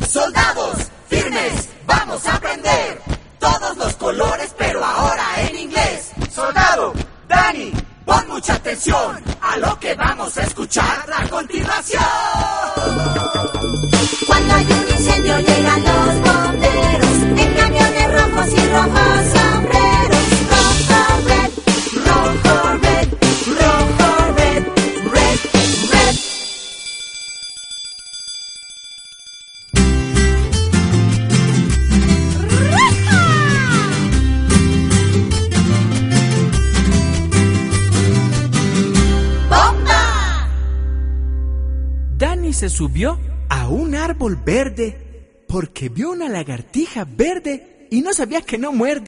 Soldados, firmes, vamos a aprender todos los colores, pero ahora en inglés. Soldado, Dani, pon mucha atención a lo que vamos a escuchar a continuación. Cuando hay un incendio llegan los bomberos en camiones rojos y rojos sombreros. Rojo, red, rojo, red, rojo, red, red, red. ¡Bomba! Dani se subió a un árbol verde porque vio una lagartija verde y no sabía que no muerde.